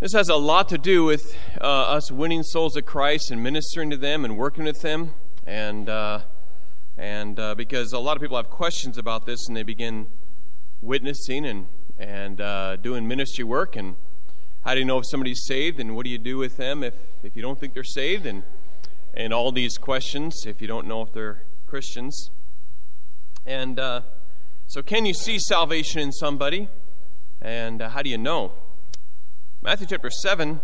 This has a lot to do with us winning souls to Christ and ministering to them and working with them, and because a lot of people have questions about this, and they begin witnessing and doing ministry work. And how do you know if somebody's saved? And what do you do with them if you don't think they're saved? And all these questions if you don't know if they're Christians. And so, can you see salvation in somebody? And how do you know? Matthew chapter 7,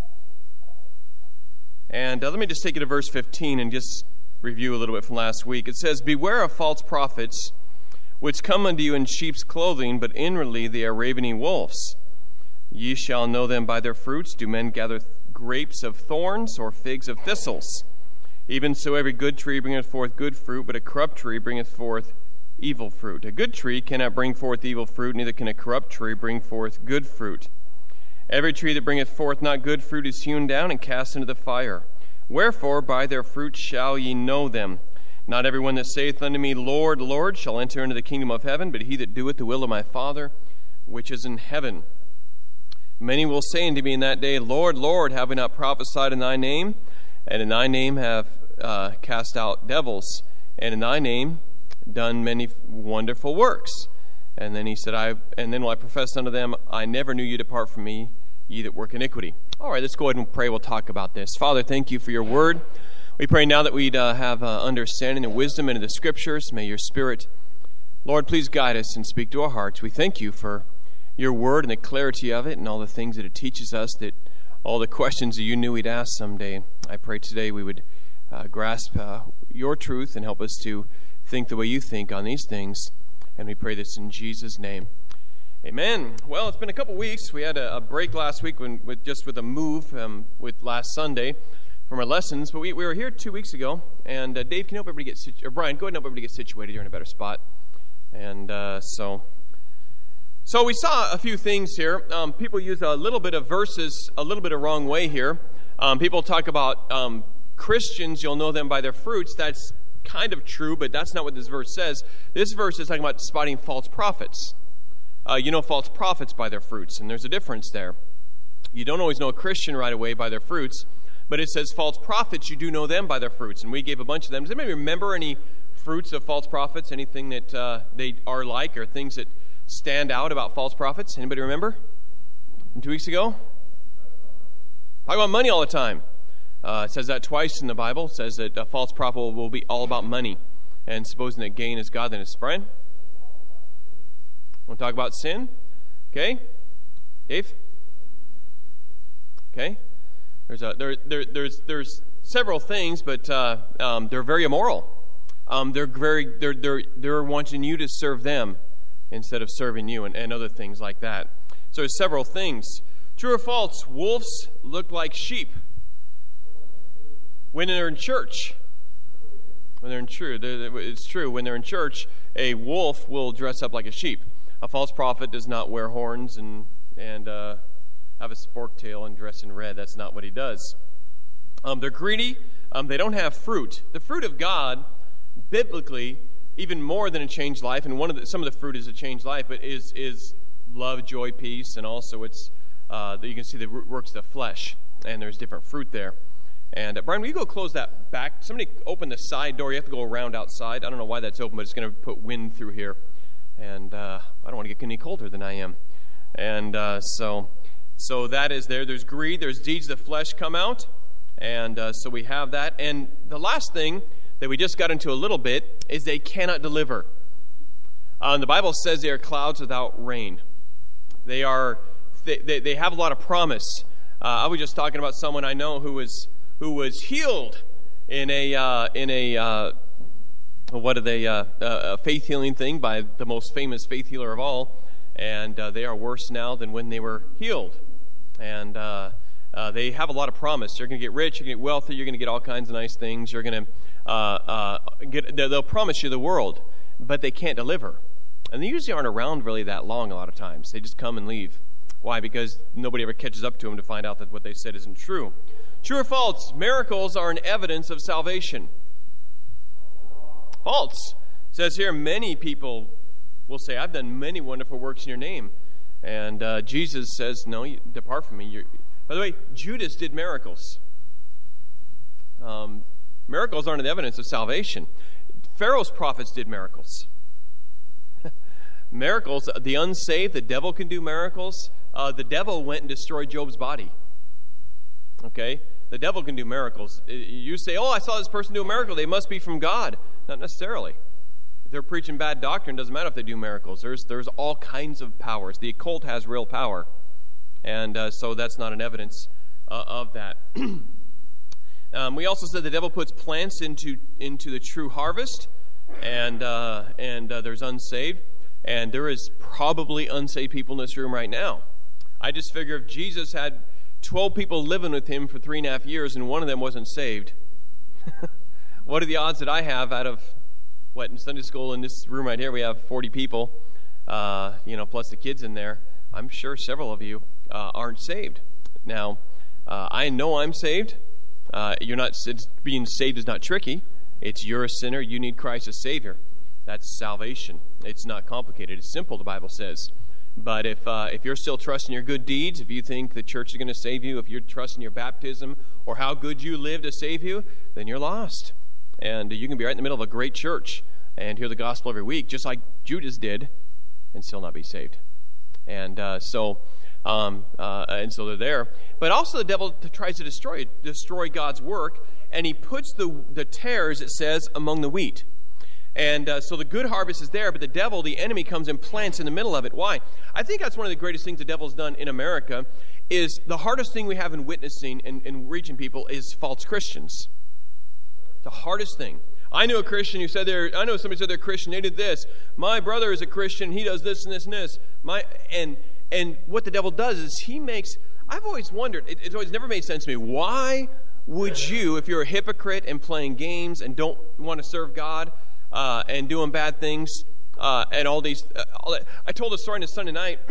and let me just take you to verse 15 and just review a little bit from last week. It says, "Beware of false prophets, which come unto you in sheep's clothing, but inwardly they are ravening wolves. Ye shall know them by their fruits. Do men gather grapes of thorns or figs of thistles? Even so every good tree bringeth forth good fruit, but a corrupt tree bringeth forth evil fruit. A good tree cannot bring forth evil fruit, neither can a corrupt tree bring forth good fruit. Every tree that bringeth forth not good fruit is hewn down and cast into the fire. Wherefore by their fruit shall ye know them. Not every one that saith unto me, Lord, Lord, shall enter into the kingdom of heaven, but he that doeth the will of my Father which is in heaven. Many will say unto me in that day, Lord, Lord, have we not prophesied in thy name? And in thy name have cast out devils, and in thy name done many wonderful works. And then he said, and then will I profess unto them, I never knew you, depart from me, ye that work iniquity." All right, let's go ahead and pray. We'll talk about this. Father, thank you for your word. We pray now that we'd have understanding and wisdom into the scriptures. May your Spirit, Lord, please guide us and speak to our hearts. We thank you for your word and the clarity of it and all the things that it teaches us, that all the questions that you knew we'd ask someday. I pray today we would grasp your truth and help us to think the way you think on these things. And we pray this in Jesus' name. Amen. Well, it's been a couple weeks. We had a break last week with a move with last Sunday from our lessons. But we were here 2 weeks ago. And Dave, can you help everybody get situated? Or Brian, go ahead and help everybody get situated. You're in a better spot. And so we saw a few things here. People use a little bit of verses a little bit of wrong way here. People talk about Christians, you'll know them by their fruits. That's kind of true, but that's not what this verse says. This verse is talking about spotting false prophets. You know false prophets by their fruits, and there's a difference there. You don't always know a Christian right away by their fruits, but it says false prophets, you do know them by their fruits, and we gave a bunch of them. Does anybody remember any fruits of false prophets, anything that they are like, or things that stand out about false prophets? Anybody remember? From 2 weeks ago? Talk about money all the time. It says that twice in the Bible. It says that a false prophet will be all about money and supposing that gain is godliness. Brian? Want to talk about sin? Okay. Dave? Okay. There's several things, but they're very immoral. They're wanting you to serve them instead of serving you, and other things like that. So there's several things. True or false? Wolves look like sheep when they're in church. It's true. When they're in church, a wolf will dress up like a sheep. A false prophet does not wear horns and have a forked tail and dress in red. That's not what he does. They're greedy. They don't have fruit. The fruit of God, biblically, even more than a changed life, and some of the fruit is a changed life, but is love, joy, peace, and also it's you can see the works of the flesh, and there's different fruit there. And Brian, will you go close that back? Somebody open the side door. You have to go around outside. I don't know why that's open, but it's going to put wind through here. And I don't want to get any colder than I am. And so that is there. There's greed. There's deeds of the flesh come out. And so we have that. And the last thing that we just got into a little bit is they cannot deliver. The Bible says they are clouds without rain. They have a lot of promise. I was just talking about someone I know who was healed in a faith healing thing by the most famous faith healer of all, and they are worse now than when they were healed. And they have a lot of promise. You're going to get rich, you're going to get wealthy, you're going to get all kinds of nice things. You're going to they'll promise you the world, but they can't deliver. And they usually aren't around really that long a lot of times. They just come and leave. Why? Because nobody ever catches up to them to find out that what they said isn't true. True or false? Miracles are an evidence of salvation. False. It says here, many people will say, I've done many wonderful works in your name. And Jesus says, no, you depart from me. By the way, Judas did miracles. Miracles aren't an evidence of salvation. Pharaoh's prophets did miracles. Miracles, the unsaved, the devil can do miracles. The devil went and destroyed Job's body. Okay? The devil can do miracles. You say, oh, I saw this person do a miracle. They must be from God. Not necessarily. If they're preaching bad doctrine, it doesn't matter if they do miracles. There's all kinds of powers. The occult has real power. And so that's not an evidence of that. We also said the devil puts plants into the true harvest. And there's unsaved. And there is probably unsaved people in this room right now. I just figure if Jesus had 12 people living with him for 3.5 years and one of them wasn't saved, what are the odds that I have out of, in Sunday school in this room right here, we have 40 people, plus the kids in there. I'm sure several of you aren't saved. Now, I know I'm saved. Being saved is not tricky. It's you're a sinner. You need Christ as Savior. That's salvation. It's not complicated. It's simple, the Bible says. But if you're still trusting your good deeds, if you think the church is going to save you, if you're trusting your baptism or how good you live to save you, then you're lost. And you can be right in the middle of a great church and hear the gospel every week, just like Judas did, and still not be saved. And so they're there. But also the devil tries to destroy God's work, and he puts the tares, it says, among the wheat. And so the good harvest is there, but the devil, the enemy, comes and plants in the middle of it. Why? I think that's one of the greatest things the devil's done in America, is the hardest thing we have in witnessing and reaching people is false Christians. The hardest thing. I knew a Christian who said I know somebody said they're Christian, they did this. My brother is a Christian, he does this and this and this. And what the devil does is I've always wondered, it's always never made sense to me, why would you, if you're a hypocrite and playing games and don't want to serve God, and doing bad things, and all these. I told a story on a Sunday night.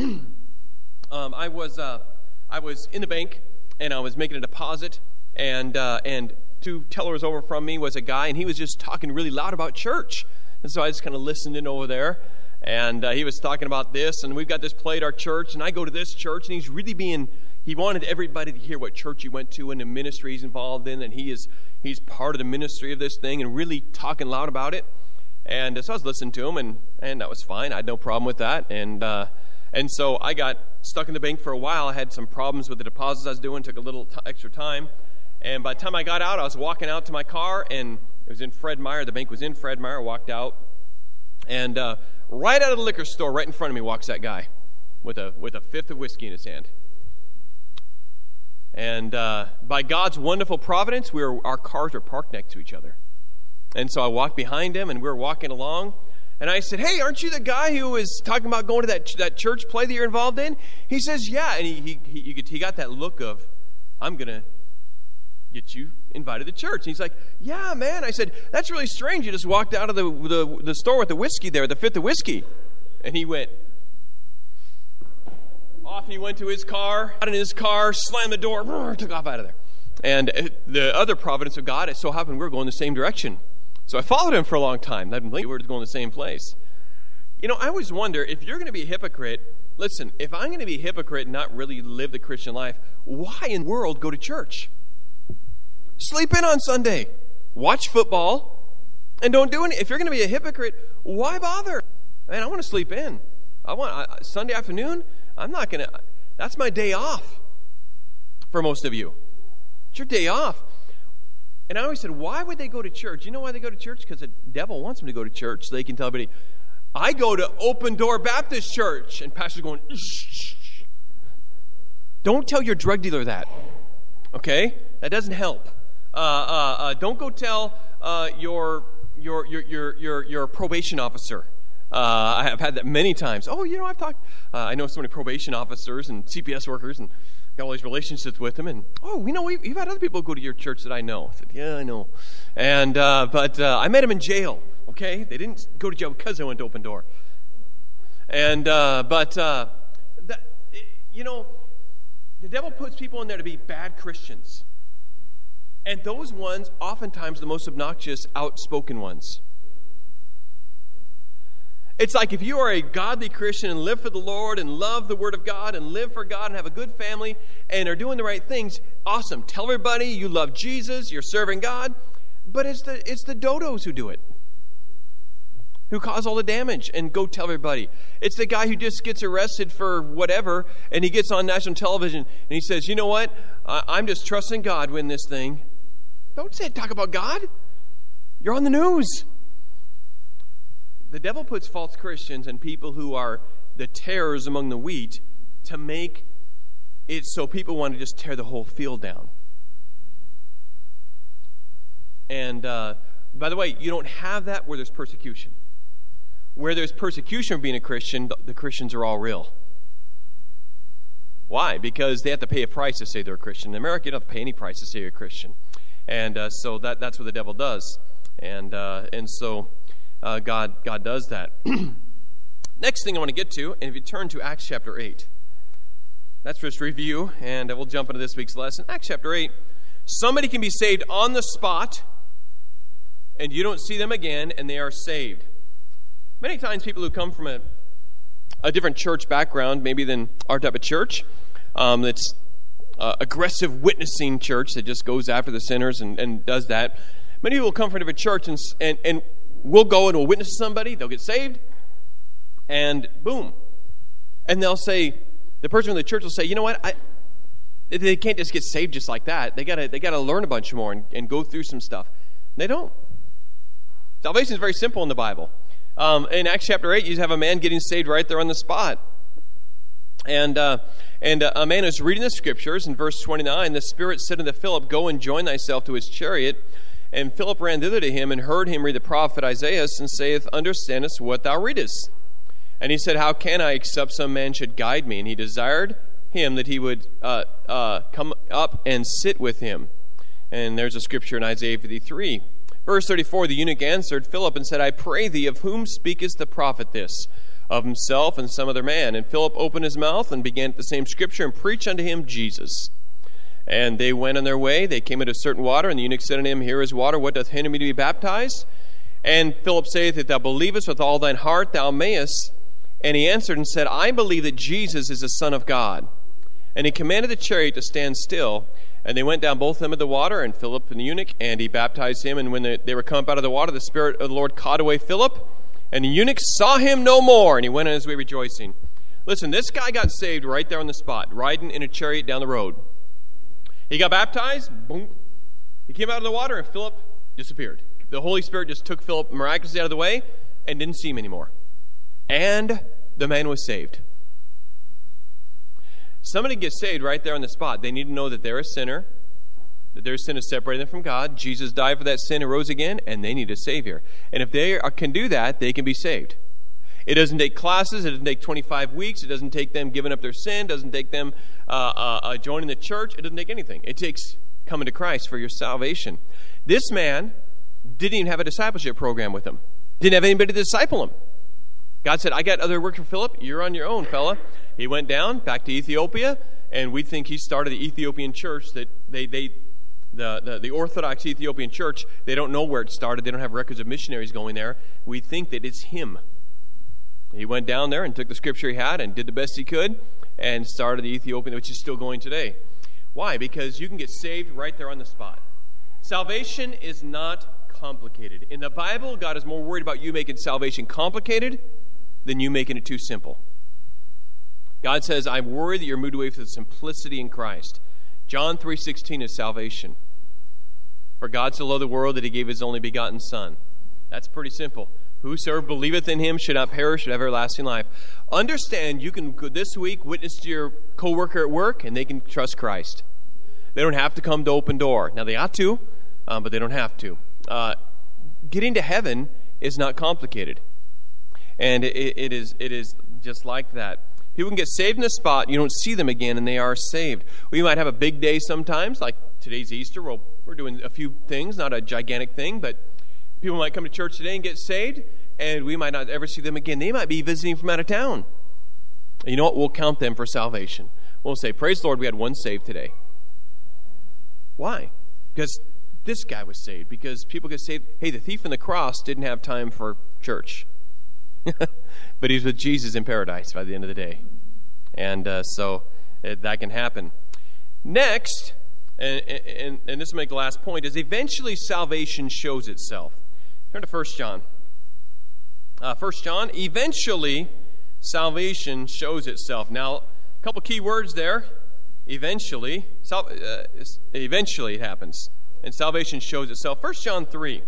I was in the bank and I was making a deposit, and 2 tellers over from me was a guy, and he was just talking really loud about church, and so I just kind of listened in over there, and he was talking about this, and we've got this play at our church, and I go to this church, and he's really he wanted everybody to hear what church he went to and the ministry he's involved in, and he's part of the ministry of this thing, and really talking loud about it. And so I was listening to him, and that was fine. I had no problem with that. And so I got stuck in the bank for a while. I had some problems with the deposits I was doing. Took a little extra time. And by the time I got out, I was walking out to my car, and it was in Fred Meyer. The bank was in Fred Meyer. I walked out. And right out of the liquor store, right in front of me, walks that guy with a fifth of whiskey in his hand. And by God's wonderful providence, our cars were parked next to each other. And so I walked behind him, and we were walking along. And I said, hey, aren't you the guy who was talking about going to that church play that you're involved in? He says, yeah. And he got that look of, I'm going to get you invited to church. And he's like, yeah, man. I said, that's really strange. You just walked out of the store with the whiskey there, the fifth of whiskey. And he went, off he went to his car, got in his car, slammed the door, took off out of there. And the other providence of God, it so happened we were going the same direction. So I followed him for a long time. I didn't believe we were going the same place. I always wonder, if you're going to be a hypocrite, listen, if I'm going to be a hypocrite and not really live the Christian life, why in the world go to church? Sleep in on Sunday. Watch football. And don't do anything. If you're going to be a hypocrite, why bother? Man, I want to sleep in. Sunday afternoon, I'm not going to. That's my day off for most of you. It's your day off. And I always said, why would they go to church? You know why they go to church? Because the devil wants them to go to church so they can tell everybody, I go to Open Door Baptist Church. And pastor's going, shh. Don't tell your drug dealer that. Okay? That doesn't help. Don't go tell your probation officer. I have had that many times. Oh, I've talked. I know so many probation officers and CPS workers, and got all these relationships with them. And we've had other people go to your church that I know. I said, yeah, I know. And but I met them in jail. Okay, they didn't go to jail because I went to Open Door. And the devil puts people in there to be bad Christians, and those ones oftentimes the most obnoxious, outspoken ones. It's like if you are a godly Christian and live for the Lord and love the Word of God and live for God and have a good family and are doing the right things, awesome. Tell everybody you love Jesus, you're serving God. But it's the dodos who do it, who cause all the damage and go tell everybody. It's the guy who just gets arrested for whatever, and he gets on national television, and he says, you know what? I'm just trusting God win this thing. Don't talk about God. You're on the news. The devil puts false Christians and people who are the tares among the wheat to make it so people want to just tear the whole field down. And by the way, you don't have that where there's persecution. Where there's persecution for being a Christian, the Christians are all real. Why? Because they have to pay a price to say they're a Christian. In America, you don't have to pay any price to say you're a Christian. And so that's what the devil does. And so God does that. Next thing I want to get to, and if you turn to Acts chapter 8. That's just review, and we'll jump into this week's lesson. Acts chapter 8. Somebody can be saved on the spot, and you don't see them again, and they are saved. Many times people who come from a different church background, maybe than our type of church, that's aggressive witnessing church that just goes after the sinners and does that. Many people come from a different church and we'll go and we'll witness to somebody, they'll get saved, and boom. And they'll say, the person in the church will say, you know what, they can't just get saved just like that. They gotta learn a bunch more and go through some stuff. And they don't. Salvation is very simple in the Bible. In Acts chapter 8, you have a man getting saved right there on the spot. And a man is reading the scriptures. In verse 29, the Spirit said unto Philip, go and join thyself to his chariot. And Philip ran thither to him and heard him read the prophet Isaiah, and saith, understandest what thou readest? And he said, how can I, except some man should guide me? And he desired him that he would come up and sit with him. And there's a scripture in Isaiah 53. Verse 34, the eunuch answered Philip and said, I pray thee, of whom speakest the prophet this? Of himself and some other man. And Philip opened his mouth and began at the same scripture and preached unto him Jesus. And they went on their way. They came into certain water, and the eunuch said unto him, here is water, what doth hinder me to be baptized? And Philip saith, if thou believest with all thine heart, thou mayest. And he answered and said, I believe that Jesus is the Son of God. And he commanded the chariot to stand still. And they went down both of them into the water, and Philip and the eunuch, and he baptized him. And when they were come up out of the water, the Spirit of the Lord caught away Philip. And the eunuch saw him no more, and he went on his way rejoicing. Listen, this guy got saved right there on the spot, riding in a chariot down the road. He got baptized, boom. He came out of the water, and Philip disappeared. The Holy Spirit just took Philip miraculously out of the way and didn't see him anymore. And the man was saved. Somebody gets saved right there on the spot. They need to know that they're a sinner, that their sin is separating them from God. Jesus died for that sin and rose again, and they need a Savior. And if they can do that, they can be saved. It doesn't take classes. It doesn't take 25 weeks. It doesn't take them giving up their sin. It doesn't take them joining the church. It doesn't take anything. It takes coming to Christ for your salvation. This man didn't even have a discipleship program with him. Didn't have anybody to disciple him. God said, I got other work for Philip. You're on your own, fella. He went down, back to Ethiopia, and we think he started the Ethiopian church that the Orthodox Ethiopian church, they don't know where it started. They don't have records of missionaries going there. We think that it's him. He went down there and took the scripture he had and did the best he could and started the Ethiopian, which is still going today. Why? Because you can get saved right there on the spot. Salvation is not complicated. In the Bible, God is more worried about you making salvation complicated than you making it too simple. God says, I'm worried that you're moved away from the simplicity in Christ. John 3:16 is salvation. For God so loved the world that he gave his only begotten Son. That's pretty simple. Whosoever believeth in him should not perish but have everlasting life. Understand, you can go this week witness to your coworker at work, and they can trust Christ. They don't have to come to Open Door. Now, they ought to, but they don't have to. Getting to heaven is not complicated. And it is just like that. People can get saved in a spot, you don't see them again, and they are saved. We might have a big day sometimes, like today's Easter. Well, we're doing a few things, not a gigantic thing, but people might come to church today and get saved, and we might not ever see them again. They might be visiting from out of town. And you know what? We'll count them for salvation. We'll say, praise the Lord, we had one saved today. Why? Because this guy was saved. Because people get saved. Hey, the thief on the cross didn't have time for church. But he's with Jesus in paradise by the end of the day. And so that can happen. Next, and this will make the last point, is eventually salvation shows itself. Turn to 1 John. 1 John, eventually salvation shows itself. Now, a couple key words there. Eventually. Eventually it happens. And salvation shows itself. 1 John 3.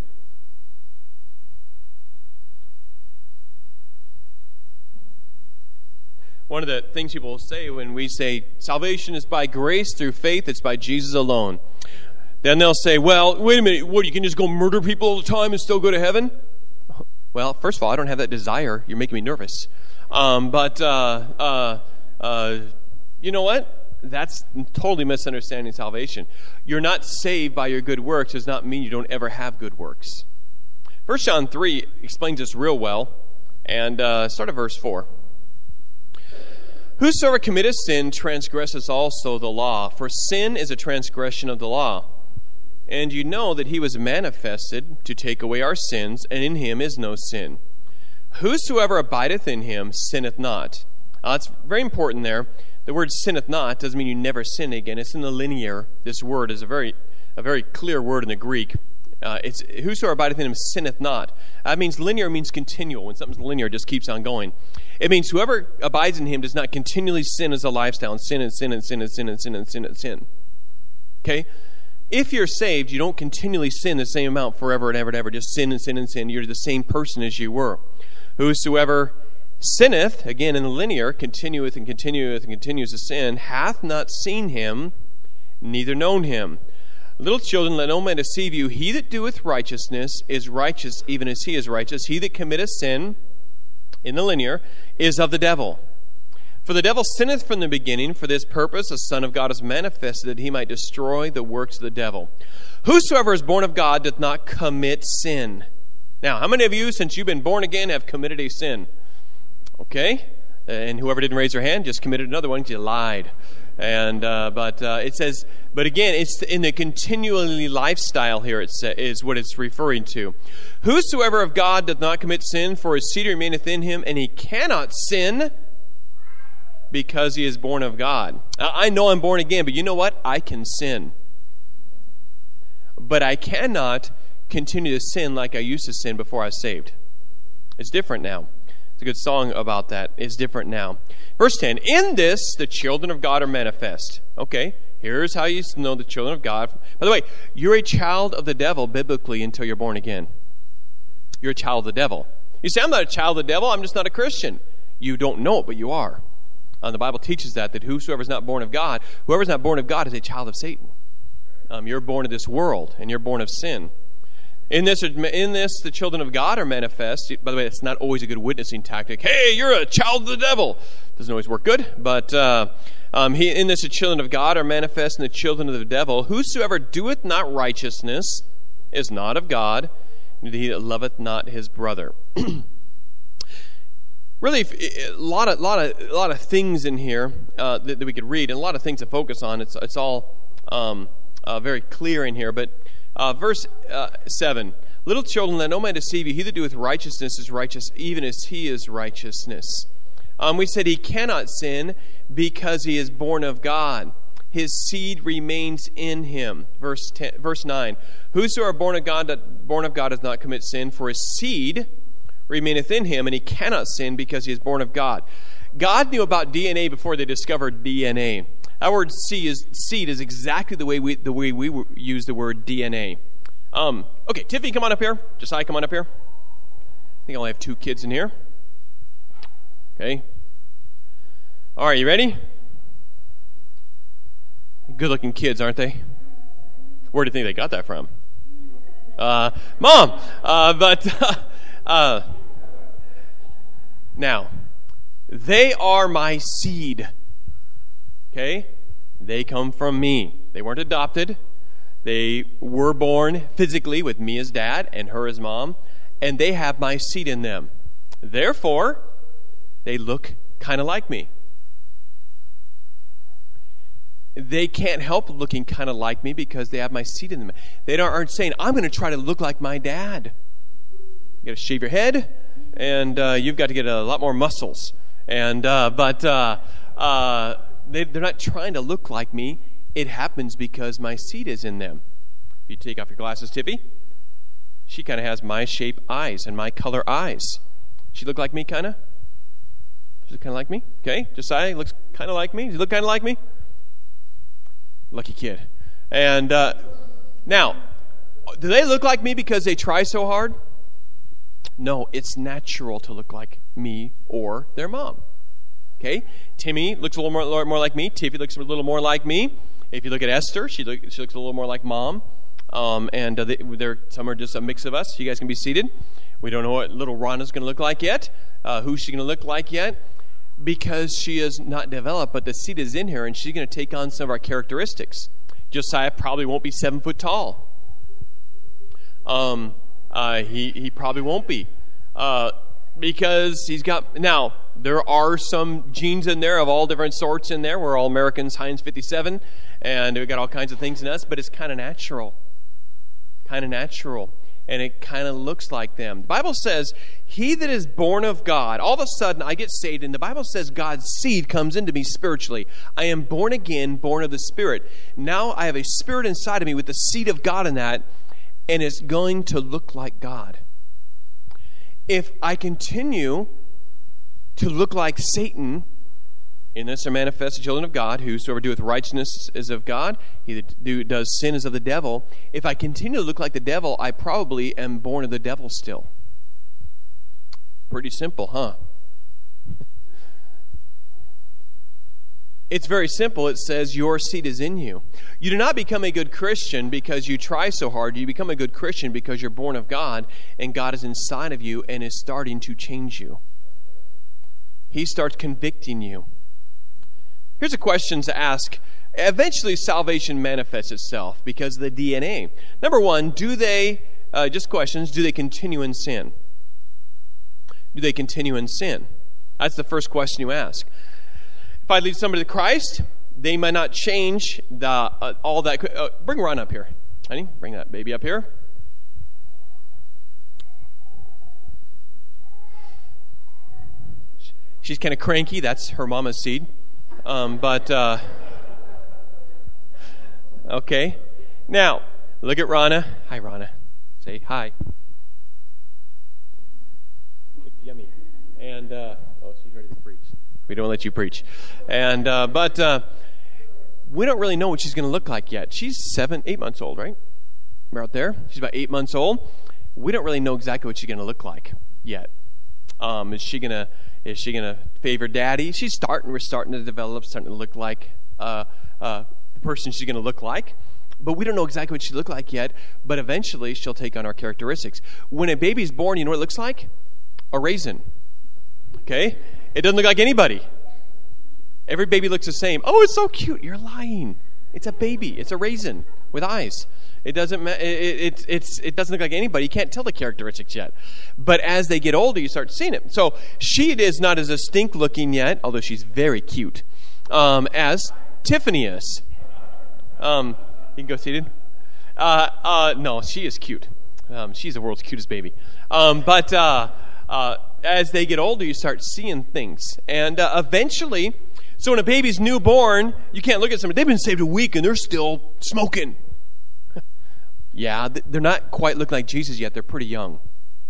One of the things people will say when we say salvation is by grace through faith, it's by Jesus alone. Then they'll say, well, wait a minute, what, you can just go murder people all the time and still go to heaven? Well, first of all, I don't have that desire. You're making me nervous. But you know what? That's totally misunderstanding salvation. You're not saved by your good works does not mean you don't ever have good works. 1 John 3 explains this real well. And start at verse 4. Whosoever committeth sin transgresseth also the law, for sin is a transgression of the law. And you know that he was manifested to take away our sins, and in him is no sin. Whosoever abideth in him sinneth not. It's very important there. The word sinneth not doesn't mean you never sin again. It's in the linear. This word is a very clear word in the Greek. It's whosoever abideth in him sinneth not. That means linear means continual. When something's linear, it just keeps on going. It means whoever abides in him does not continually sin as a lifestyle and sin and sin and sin and sin and sin and sin and sin. Okay? If you're saved, you don't continually sin the same amount forever and ever and ever. Just sin and sin and sin. You're the same person as you were. Whosoever sinneth, again in the linear, continueth and continueth and continues to sin, hath not seen him, neither known him. Little children, let no man deceive you. He that doeth righteousness is righteous, even as he is righteous. He that committeth sin, in the linear, is of the devil. For the devil sinneth from the beginning. For this purpose the Son of God is manifested, that he might destroy the works of the devil. Whosoever is born of God doth not commit sin. Now, how many of you, since you've been born again, have committed a sin? Okay? And whoever didn't raise their hand just committed another one because you lied. And it says, but again, it's in the continually lifestyle here. Is what it's referring to. Whosoever of God doth not commit sin, for his seed remaineth in him, and he cannot sin because he is born of God. I know I'm born again, but you know what? I can sin, but I cannot continue to sin like I used to sin before I was saved. It's different now. It's a good song about that. It's different now. Verse 10, in this the children of God are manifest. Okay, here's how you know the children of God. By the way, you're a child of the devil biblically until you're born again. You're a child of the devil. You say, I'm not a child of the devil, I'm just not a Christian. You don't know it, but you are. The Bible teaches that whosoever is not born of God, whoever is not born of God is a child of Satan. You're born of this world, and you're born of sin. In this, the children of God are manifest. By the way, it's not always a good witnessing tactic. Hey, you're a child of the devil. Doesn't always work good. But in this, the children of God are manifest, and the children of the devil. Whosoever doeth not righteousness is not of God, and he that loveth not his brother. Really, a lot of things in here that we could read, and a lot of things to focus on. It's all very clear in here, but. Verse 7, little children, let no man deceive you. He that doeth righteousness is righteous, even as he is righteousness. We said he cannot sin because he is born of God. His seed remains in him. Verse 9, whoso are born of God does not commit sin, for his seed remaineth in him, and he cannot sin because he is born of God. God knew about DNA before they discovered DNA. That word seed is exactly the way we use the word DNA. Okay, Tiffany, come on up here. Josiah, come on up here. I think I only have 2 kids in here. Okay. All right, you ready? Good-looking kids, aren't they? Where do you think they got that from? Mom! Now, they are my seed. Okay? They come from me. They weren't adopted. They were born physically with me as dad and her as mom, and they have my seed in them. Therefore, they look kind of like me. They can't help looking kind of like me because they have my seed in them. They aren't saying, I'm going to try to look like my dad. You got to shave your head. and you've got to get a lot more muscles. And but they're not trying to look like me. It happens because my seed is in them. If you take off your glasses, Tiffy, she kind of has my shape eyes and my color eyes. She look like me, kind of? She look kind of like me? Okay. Josiah looks kind of like me. Does he look kind of like me? Lucky kid. And now, do they look like me because they try so hard? No, it's natural to look like me or their mom. Okay? Timmy looks a little more like me. Tiffy looks a little more like me. If you look at Esther, she looks a little more like Mom. Some are just a mix of us. You guys can be seated. We don't know what little Rhonda's going to look like yet. Who's she going to look like yet? Because she is not developed, but the seed is in her, and she's going to take on some of our characteristics. Josiah probably won't be 7 foot tall. He probably won't be. Because he's got... Now, there are some genes in there of all different sorts in there. We're all Americans, Heinz 57, and we've got all kinds of things in us, but it's kind of natural. Kind of natural. And it kind of looks like them. The Bible says, he that is born of God, all of a sudden I get saved, and the Bible says God's seed comes into me spiritually. I am born again, born of the Spirit. Now I have a spirit inside of me with the seed of God in that, and it's going to look like God. If I continue to look like Satan, in this are manifest the children of God, whosoever doeth righteousness is of God, he that does sin is of the devil. If I continue to look like the devil, I probably am born of the devil still. Pretty simple, huh? It's very simple. It says your seed is in you. You do not become a good Christian because you try so hard. You become a good Christian because you're born of God, and God is inside of you and is starting to change you. He starts convicting you. Here's a question to ask. Eventually, salvation manifests itself because of the DNA. Number one, do they continue in sin? Do they continue in sin? That's the first question you ask. If I lead somebody to Christ, they might not change all that. Bring Ron up here. Honey, bring that baby up here. She's kind of cranky. That's her mama's seed. Okay. Now, look at Rana. Hi, Rana. Say hi. Yummy. And, she's ready to preach. We don't let you preach. And, we don't really know what she's going to look like yet. She's 8 months old, right? We're out there. She's about 8 months old. We don't really know exactly what she's going to look like yet. Is she gonna favor daddy? We're starting to develop, starting to look like the person she's gonna look like. But we don't know exactly what she look like yet. But eventually she'll take on our characteristics. When a baby's born, you know what it looks like? A raisin. Okay? It doesn't look like anybody. Every baby looks the same. Oh, it's so cute. You're lying. It's a baby. It's a raisin with eyes. It doesn't look like anybody. You can't tell the characteristics yet. But as they get older, you start seeing it. So she is not as distinct looking yet, although she's very cute, as Tiffany is. You can go seated. No, she is cute. She's the world's cutest baby. But as they get older, you start seeing things. And eventually, so when a baby's newborn, you can't look at somebody. They've been saved a week and they're still smoking. Yeah, they're not quite looking like Jesus yet. They're pretty young.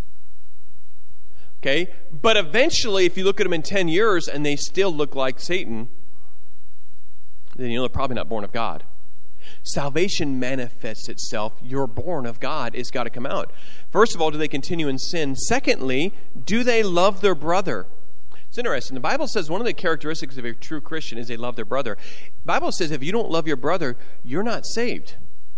Okay? But eventually, if you look at them in 10 years and they still look like Satan, then you know they're probably not born of God. Salvation manifests itself. You're born of God. It's got to come out. First of all, do they continue in sin? Secondly, do they love their brother? It's interesting. The Bible says one of the characteristics of a true Christian is they love their brother. The Bible says if you don't love your brother, you're not saved.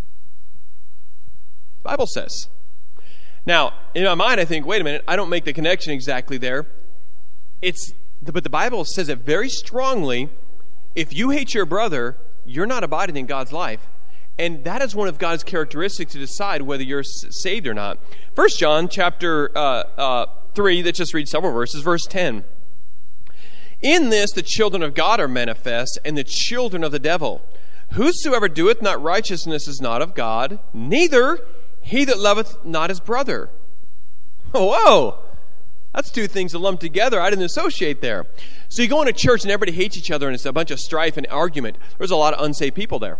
The Bible says. Now, in my mind, I think, wait a minute, I don't make the connection exactly there. But the Bible says it very strongly. If you hate your brother, you're not abiding in God's life. And that is one of God's characteristics to decide whether you're saved or not. 1 John chapter 3, let's just read several verses, verse 10. In this the children of God are manifest, and the children of the devil. Whosoever doeth not righteousness is not of God, neither he that loveth not his brother. Whoa! That's two things to lump together. I didn't associate there. So you go into church and everybody hates each other and it's a bunch of strife and argument. There's a lot of unsaved people there.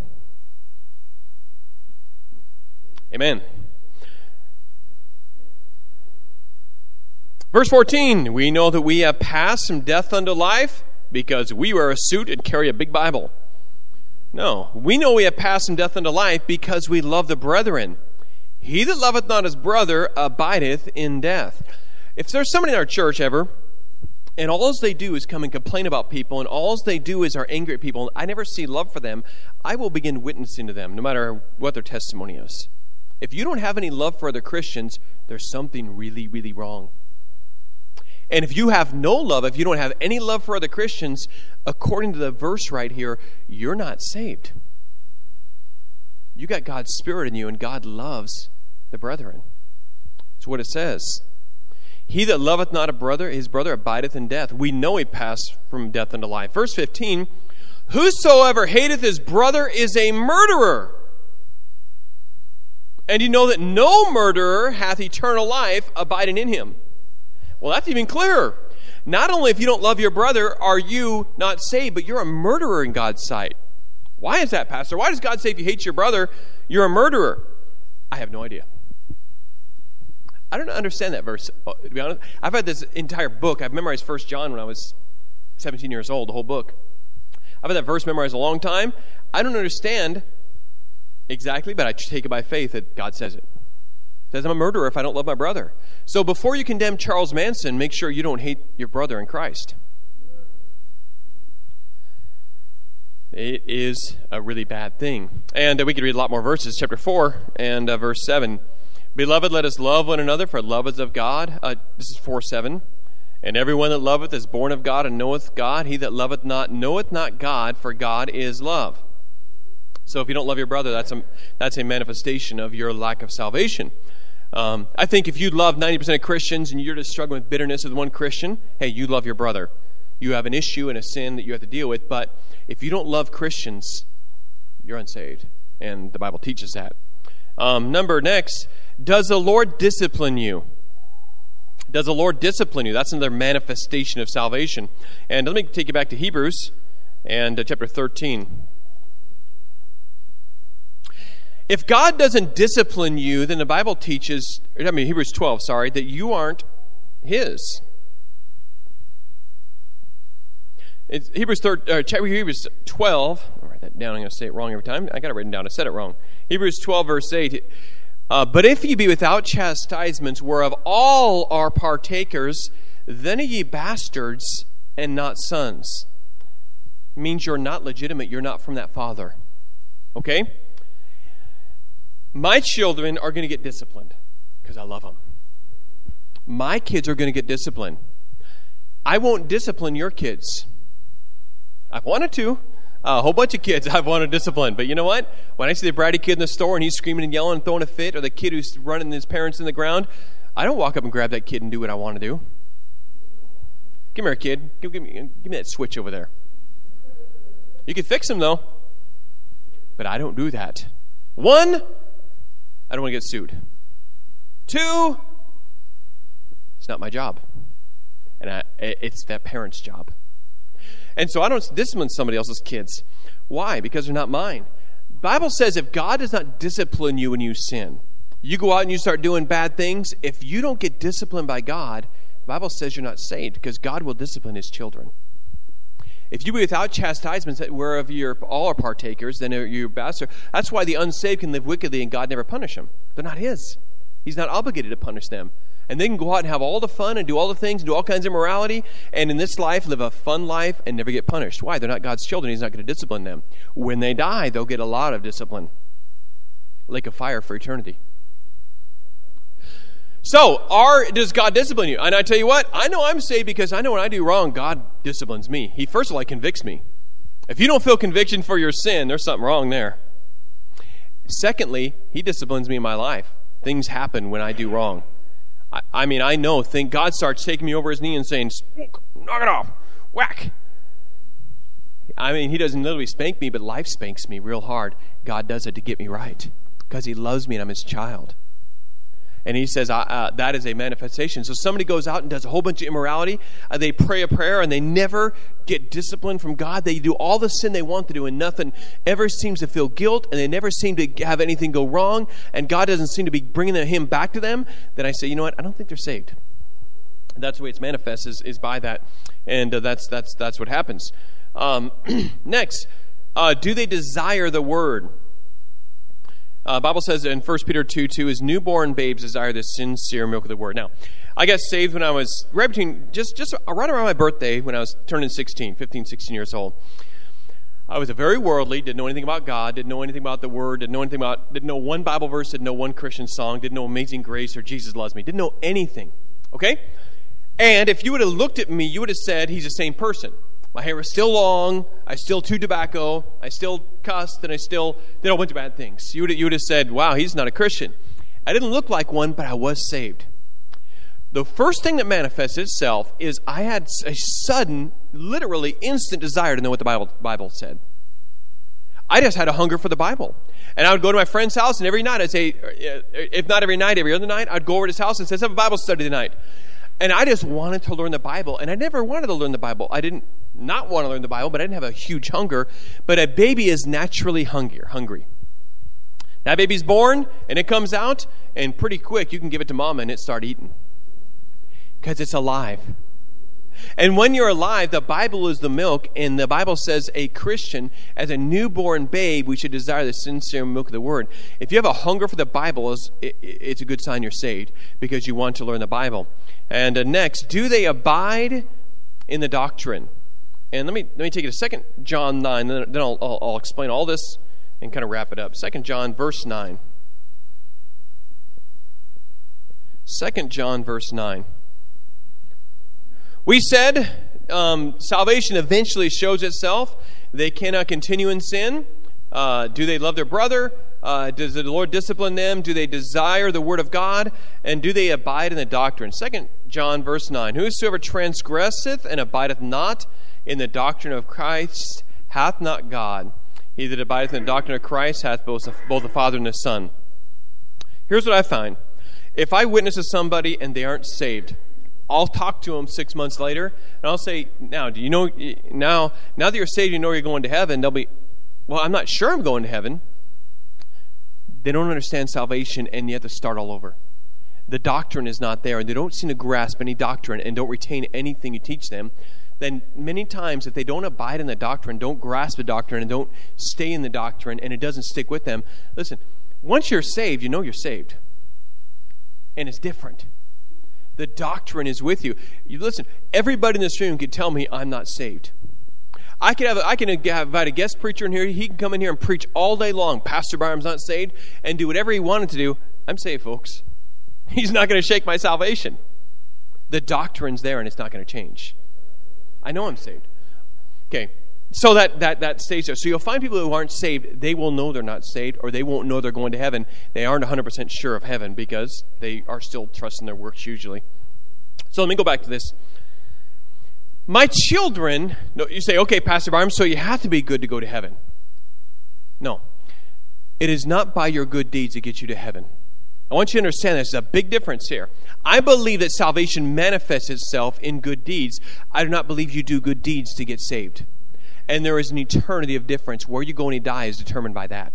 Amen. Verse 14, we know that we have passed from death unto life because we wear a suit and carry a big Bible. No, we know we have passed from death unto life because we love the brethren. He that loveth not his brother abideth in death. If there's somebody in our church ever, and all they do is come and complain about people, and all they do is are angry at people, and I never see love for them, I will begin witnessing to them, no matter what their testimony is. If you don't have any love for other Christians, there's something really, really wrong. And if you have no love, if you don't have any love for other Christians, according to the verse right here, you're not saved. You got God's Spirit in you, and God loves the brethren. That's what it says. He that loveth not his brother abideth in death. We know he passed from death unto life. Verse 15, whosoever hateth his brother is a murderer. And you know that no murderer hath eternal life abiding in him. Well, that's even clearer. Not only if you don't love your brother are you not saved, but you're a murderer in God's sight. Why is that, Pastor? Why does God say if you hate your brother, you're a murderer? I have no idea. I don't understand that verse, to be honest. I've had this entire book. I've memorized 1 John when I was 17 years old, the whole book. I've had that verse memorized a long time. I don't understand exactly, but I take it by faith that God says it. It says I'm a murderer if I don't love my brother. So before you condemn Charles Manson, make sure you don't hate your brother in Christ. It is a really bad thing. And we could read a lot more verses. Chapter 4 and verse 7. Beloved, let us love one another, for love is of God. This is 4:7. And everyone that loveth is born of God and knoweth God. He that loveth not knoweth not God, for God is love. So if you don't love your brother, that's a manifestation of your lack of salvation. I think if you love 90% of Christians and you're just struggling with bitterness with one Christian, hey, you love your brother. You have an issue and a sin that you have to deal with. But if you don't love Christians, you're unsaved. And the Bible teaches that. Next, does the Lord discipline you? Does the Lord discipline you? That's another manifestation of salvation. And let me take you back to Hebrews and chapter 13. If God doesn't discipline you, then the Bible teaches, Hebrews 12, that you aren't His. It's Hebrews 12, I'll write that down, I'm going to say it wrong every time. I got it written down, I said it wrong. Hebrews 12, verse 8, but if ye be without chastisements, whereof all are partakers, then are ye bastards and not sons. It means you're not legitimate, you're not from that father. Okay? My children are going to get disciplined because I love them. My kids are going to get disciplined. I won't discipline your kids. I've wanted to. A whole bunch of kids I've wanted to discipline. But you know what? When I see the bratty kid in the store and he's screaming and yelling and throwing a fit, or the kid who's running his parents in the ground, I don't walk up and grab that kid and do what I want to do. Come here, kid. Give me that switch over there. You can fix him, though. But I don't do that. 1, I don't want to get sued. 2, it's not my job. And it's that parent's job. And so I don't discipline somebody else's kids. Why? Because they're not mine. The Bible says if God does not discipline you when you sin, you go out and you start doing bad things, if you don't get disciplined by God, the Bible says you're not saved because God will discipline His children. If you be without chastisements, whereof you're all are partakers, then you're bastard. That's why the unsaved can live wickedly and God never punish them. They're not His. He's not obligated to punish them. And they can go out and have all the fun and do all the things and do all kinds of immorality, and in this life live a fun life and never get punished. Why? They're not God's children. He's not going to discipline them. When they die, they'll get a lot of discipline. Lake of fire for eternity. So, does God discipline you? And I tell you what, I know I'm saved because I know when I do wrong, God disciplines me. He, first of all, convicts me. If you don't feel conviction for your sin, there's something wrong there. Secondly, He disciplines me in my life. Things happen when I do wrong. I know, God starts taking me over His knee and saying, knock it off, whack. He doesn't literally spank me, but life spanks me real hard. God does it to get me right because He loves me and I'm His child. And he says that is a manifestation. So somebody goes out and does a whole bunch of immorality. They pray a prayer and they never get discipline from God. They do all the sin they want to do and nothing ever seems to feel guilt. And they never seem to have anything go wrong. And God doesn't seem to be bringing him back to them. Then I say, you know what? I don't think they're saved. That's the way it's manifest is by that. And that's what happens. Next, do they desire the word? Bible says in 1 Peter 2:2, as newborn babes desire the sincere milk of the word. Now, I got saved when I was right around my birthday when I was turning 15, 16 years old. I was very worldly, didn't know anything about God, didn't know anything about the word, didn't know one Bible verse, didn't know one Christian song, didn't know Amazing Grace or Jesus Loves Me, didn't know anything. Okay? And if you would have looked at me, you would have said he's the same person. My hair was still long. I still chewed tobacco. I still cussed, and I still did a bunch of bad things. You would have said, wow, he's not a Christian. I didn't look like one, but I was saved. The first thing that manifested itself is I had a sudden, literally instant desire to know what the Bible said. I just had a hunger for the Bible. And I would go to my friend's house, and every night I'd say, if not every night, every other night, I'd go over to his house and say, let's have a Bible study tonight. And I just wanted to learn the Bible. And I never wanted to learn the Bible. I didn't not want to learn the Bible, but I didn't have a huge hunger. But a baby is naturally hungry. That baby's born, and it comes out, and pretty quick you can give it to mama and it start eating. Because it's alive. And when you're alive, the Bible is the milk, and the Bible says a Christian, as a newborn babe, we should desire the sincere milk of the Word. If you have a hunger for the Bible, it's a good sign you're saved, because you want to learn the Bible. And next, do they abide in the doctrine? And let me take it to 2 John 9, then I'll explain all this and kind of wrap it up. 2 John verse 9. 2 John verse 9. We said salvation eventually shows itself. They cannot continue in sin. Do they love their brother? Does the Lord discipline them? Do they desire the word of God? And do they abide in the doctrine? 2 John verse 9. Whosoever transgresseth and abideth not in the doctrine of Christ hath not God. He that abideth in the doctrine of Christ hath both the Father and the Son. Here's what I find. If I witness to somebody and they aren't saved, I'll talk to them 6 months later, and I'll say, now, do you know, now that you're saved, you know you're going to heaven. They'll be, well, I'm not sure I'm going to heaven. They don't understand salvation, and you have to start all over. The doctrine is not there, and they don't seem to grasp any doctrine and don't retain anything you teach them. Then many times, if they don't abide in the doctrine, don't grasp the doctrine, and don't stay in the doctrine, and it doesn't stick with them, listen, once you're saved, you know you're saved. And it's different. The doctrine is with you. You listen, everybody in this room can tell me I'm not saved. I can invite a guest preacher in here. He can come in here and preach all day long. Pastor Barham's not saved, and do whatever he wanted to do. I'm saved, folks. He's not going to shake my salvation. The doctrine's there, and it's not going to change. I know I'm saved. Okay, so that stays there. So you'll find people who aren't saved, they will know they're not saved, or they won't know they're going to heaven. They aren't 100% sure of heaven because they are still trusting their works usually. So let me go back to this. My children, no, you say, okay, Pastor Barham, so you have to be good to go to heaven. No. It is not by your good deeds that get you to heaven. I want you to understand there's a big difference here. I believe that salvation manifests itself in good deeds. I do not believe you do good deeds to get saved. And there is an eternity of difference. Where you go when you die is determined by that.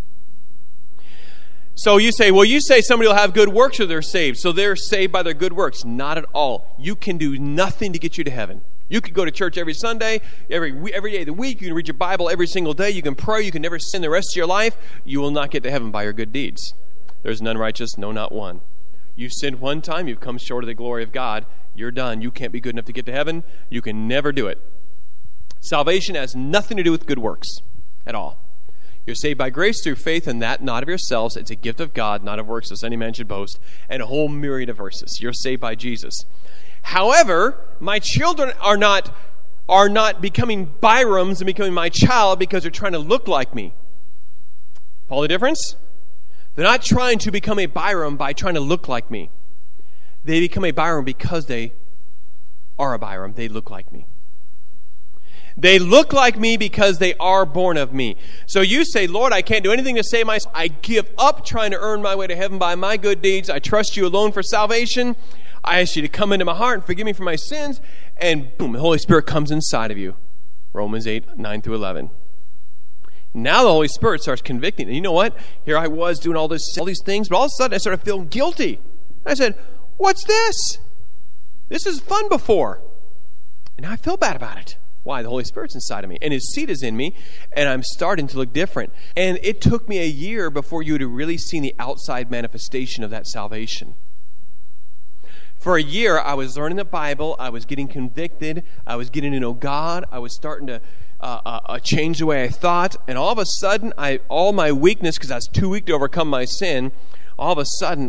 So you say, well, you say somebody will have good works or they're saved. So they're saved by their good works. Not at all. You can do nothing to get you to heaven. You could go to church every Sunday, every day of the week. You can read your Bible every single day. You can pray. You can never sin the rest of your life. You will not get to heaven by your good deeds. There's none righteous, no, not one. You sinned one time. You've come short of the glory of God. You're done. You can't be good enough to get to heaven. You can never do it. Salvation has nothing to do with good works at all. You're saved by grace through faith, and that not of yourselves. It's a gift of God, not of works, lest any man should boast. And a whole myriad of verses. You're saved by Jesus. However, my children are not becoming Byrams and becoming my child because they're trying to look like me. Follow the difference? They're not trying to become a Byram by trying to look like me. They become a Byram because they are a Byram. They look like me. They look like me because they are born of me. So you say, Lord, I can't do anything to save myself. I give up trying to earn my way to heaven by my good deeds. I trust you alone for salvation. I ask you to come into my heart and forgive me for my sins. And boom, the Holy Spirit comes inside of you. Romans 8, 9 through 11. Now the Holy Spirit starts convicting. And you know what? Here I was doing all these things, but all of a sudden I started feeling guilty. I said, what's this? This is fun before. And now I feel bad about it. Why? The Holy Spirit's inside of me, and His seed is in me, and I'm starting to look different. And it took me a year before you would have really seen the outside manifestation of that salvation. For a year, I was learning the Bible, I was getting convicted, I was getting to know God, I was starting to change the way I thought, and all of a sudden, all my weakness, because I was too weak to overcome my sin, all of a sudden,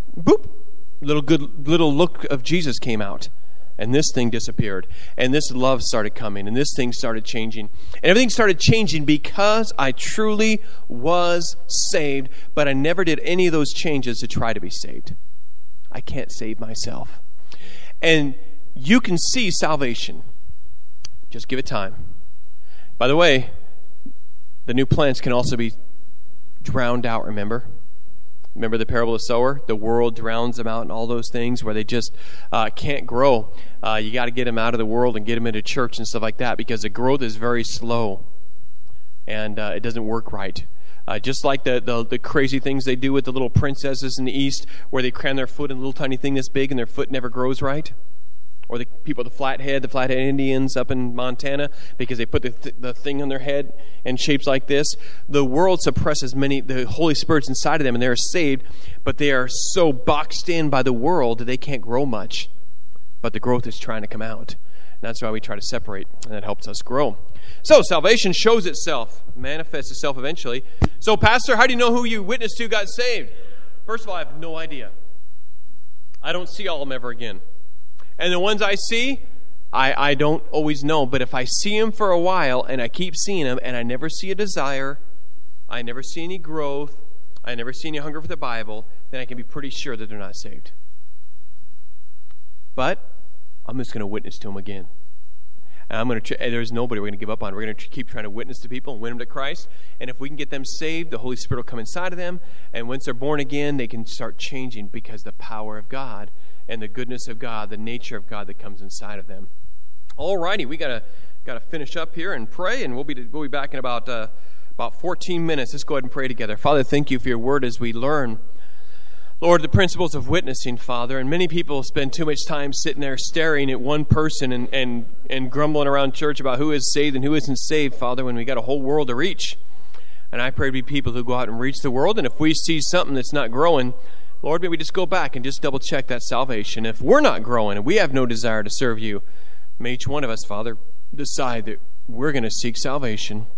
little look of Jesus came out. And this thing disappeared. And this love started coming. And this thing started changing. And everything started changing because I truly was saved. But I never did any of those changes to try to be saved. I can't save myself. And you can see salvation. Just give it time. By the way, the new plants can also be drowned out, remember? Remember the parable of the sower? The world drowns them out and all those things where they just can't grow. You got to get them out of the world and get them into church and stuff like that because the growth is very slow and it doesn't work right. Just like the crazy things they do with the little princesses in the East where they cram their foot in a little tiny thing this big and their foot never grows right. Or the people with the flathead Indians up in Montana, because they put the thing on their head in shapes like this. The world suppresses the Holy Spirit's inside of them, and they're saved, but they are so boxed in by the world that they can't grow much. But the growth is trying to come out. And that's why we try to separate, and that helps us grow. So salvation shows itself, manifests itself eventually. So, Pastor, how do you know who you witnessed to got saved? First of all, I have no idea. I don't see all of them ever again. And the ones I see, I don't always know. But if I see them for a while and I keep seeing them and I never see a desire, I never see any growth, I never see any hunger for the Bible, then I can be pretty sure that they're not saved. But I'm just going to witness to them again. And there's nobody we're going to give up on. We're going to keep trying to witness to people and win them to Christ. And if we can get them saved, the Holy Spirit will come inside of them. And once they're born again, they can start changing because the power of God and the goodness of God, the nature of God that comes inside of them. All righty, we got to finish up here and pray, and we'll be back in about 14 minutes. Let's go ahead and pray together. Father, thank you for your word as we learn, Lord, the principles of witnessing, Father. And many people spend too much time sitting there staring at one person and grumbling around church about who is saved and who isn't saved, Father, when we got a whole world to reach. And I pray to be people who go out and reach the world, and if we see something that's not growing, Lord, may we just go back and just double check that salvation. If we're not growing and we have no desire to serve you, may each one of us, Father, decide that we're going to seek salvation.